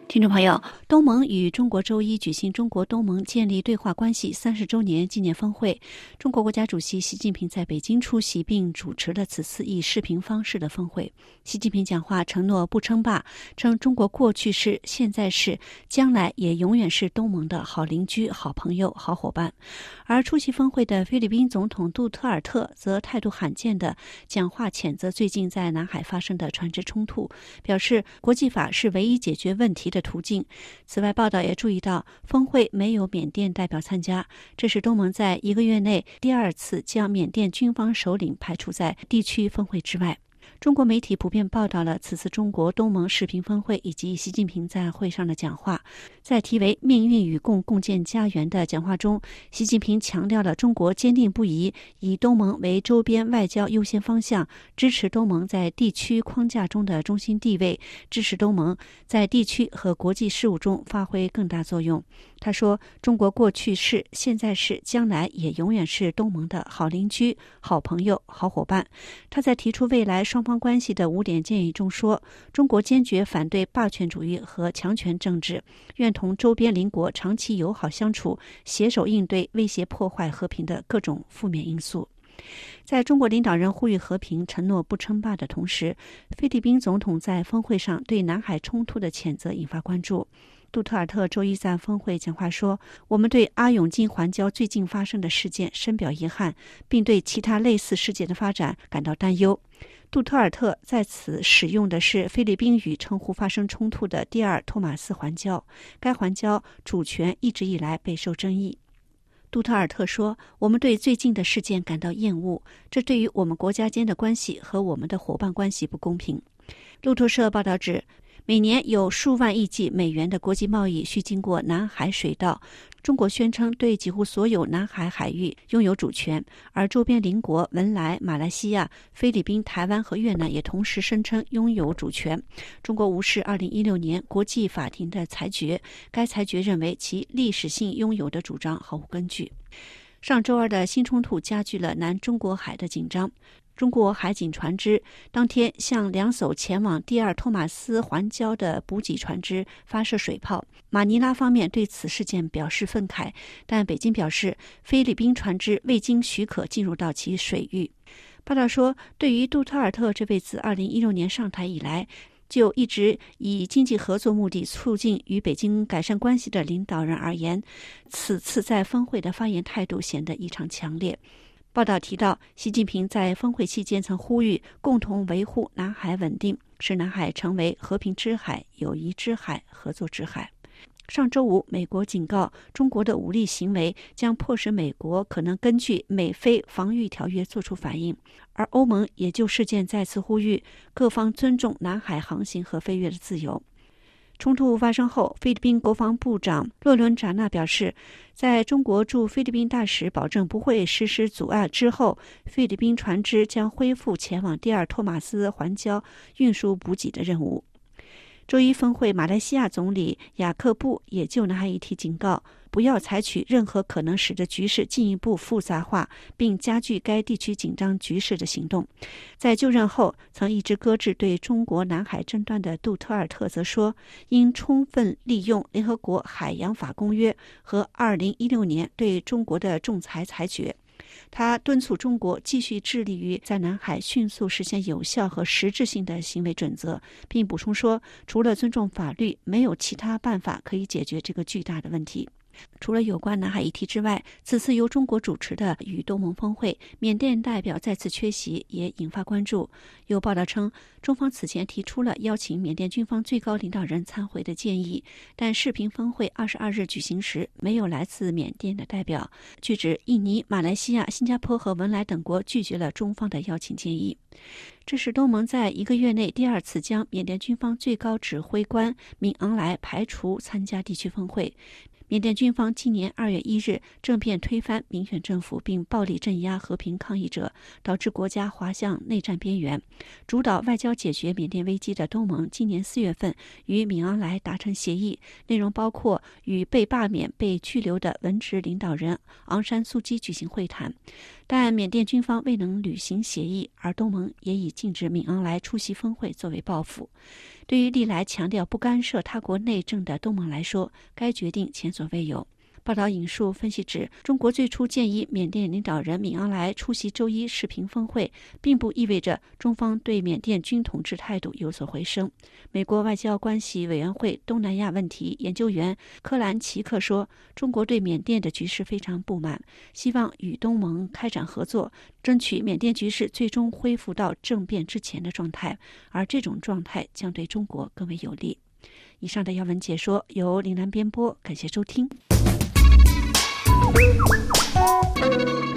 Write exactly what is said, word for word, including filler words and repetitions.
听众朋友，东盟与中国周一举行中国东盟建立对话关系三十周年纪念峰会。中国国家主席习近平在北京出席并主持了此次以视频方式的峰会。习近平讲话承诺不称霸，称中国过去是、现在是、将来也永远是东盟的好邻居、好朋友、好伙伴。而出席峰会的菲律宾总统杜特尔特则态度罕见地讲话谴责最近在南海发生的船只冲突，表示国际法是唯一解决问题的途径。此外，报道也注意到峰会没有缅甸代表参加，这是东盟在一个月内第二次将缅甸军方首领排除在地区峰会之外。中国媒体普遍报道了此次中国东盟视频峰会以及习近平在会上的讲话。在题为命运与共共建家园的讲话中，习近平强调了中国坚定不移以东盟为周边外交优先方向，支持东盟在地区框架中的中心地位，支持东盟在地区和国际事务中发挥更大作用。他说，中国过去是、现在是、将来也永远是东盟的好邻居、好朋友、好伙伴。他在提出未来双方关系的五点建议中说，中国坚决反对霸权主义和强权政治，愿同周边邻国长期友好相处，携手应对威胁破坏和平的各种负面因素。在中国领导人呼吁和平、承诺不称霸的同时，菲律宾总统在峰会上对南海冲突的谴责引发关注。杜特尔特周一在峰会讲话说，我们对阿勇金环礁最近发生的事件深表遗憾，并对其他类似事件的发展感到担忧。杜特尔特在此使用的是菲律宾语称呼发生冲突的第二托马斯环礁，该环礁主权一直以来备受争议。杜特尔特说，我们对最近的事件感到厌恶，这对于我们国家间的关系和我们的伙伴关系不公平。路透社报道指，每年有数万亿计美元的国际贸易需经过南海水道。中国宣称对几乎所有南海海域拥有主权，而周边邻国文莱、马来西亚、菲律宾、台湾和越南也同时声称拥有主权。中国无视二零一六年国际法庭的裁决，该裁决认为其历史性拥有的主张毫无根据。上周二的新冲突加剧了南中国海的紧张。中国海警船只当天向两艘前往第二托马斯环礁的补给船只发射水炮。马尼拉方面对此事件表示愤慨，但北京表示菲律宾船只未经许可进入到其水域。报道说，对于杜特尔特这位自二零一六年上台以来就一直以经济合作目的促进与北京改善关系的领导人而言，此次在峰会的发言态度显得异常强烈。报道提到，习近平在峰会期间曾呼吁共同维护南海稳定，使南海成为和平之海、友谊之海、合作之海。上周五，美国警告中国的武力行为将迫使美国可能根据美菲防御条约作出反应，而欧盟也就事件再次呼吁各方尊重南海航行和飞越的自由。冲突发生后，菲律宾国防部长洛伦扎纳表示，在中国驻菲律宾大使保证不会实施阻碍之后，菲律宾船只将恢复前往第二托马斯环礁运输补给的任务。周一峰会，马来西亚总理雅克布也就南海议题警告，不要采取任何可能使得局势进一步复杂化并加剧该地区紧张局势的行动。在就任后曾一直搁置对中国南海争端的杜特尔特则说，应充分利用联合国海洋法公约和二零一六年对中国的仲裁裁决。他敦促中国继续致力于在南海迅速实现有效和实质性的行为准则，并补充说，除了尊重法律，没有其他办法可以解决这个巨大的问题。除了有关南海议题之外，此次由中国主持的与东盟峰会，缅甸代表再次缺席，也引发关注。有报道称，中方此前提出了邀请缅甸军方最高领导人参会的建议，但视频峰会二十二日举行时没有来自缅甸的代表。据指，印尼、马来西亚、新加坡和文莱等国拒绝了中方的邀请建议。这是东盟在一个月内第二次将缅甸军方最高指挥官敏昂莱排除参加地区峰会。缅甸军方今年二月一日政变推翻民选政府，并暴力镇压和平抗议者，导致国家滑向内战边缘。主导外交解决缅甸危机的东盟今年四月份与敏昂莱达成协议，内容包括与被罢免、被拘留的文职领导人昂山素姬举行会谈。 但缅甸军方未能履行协议，而东盟也已禁止敏昂莱出席峰会作为报复。对于历来强调不干涉他国内政的东盟来说，该决定前所未有。报道引述分析指，中国最初建议缅甸领导人敏昂莱出席周一视频峰会，并不意味着中方对缅甸军统治态度有所回升。美国外交关系委员会东南亚问题研究员科兰奇克说，中国对缅甸的局势非常不满，希望与东盟开展合作，争取缅甸局势最终恢复到政变之前的状态，而这种状态将对中国更为有利。以上的要闻解说由林兰编播，感谢收听。Thank you.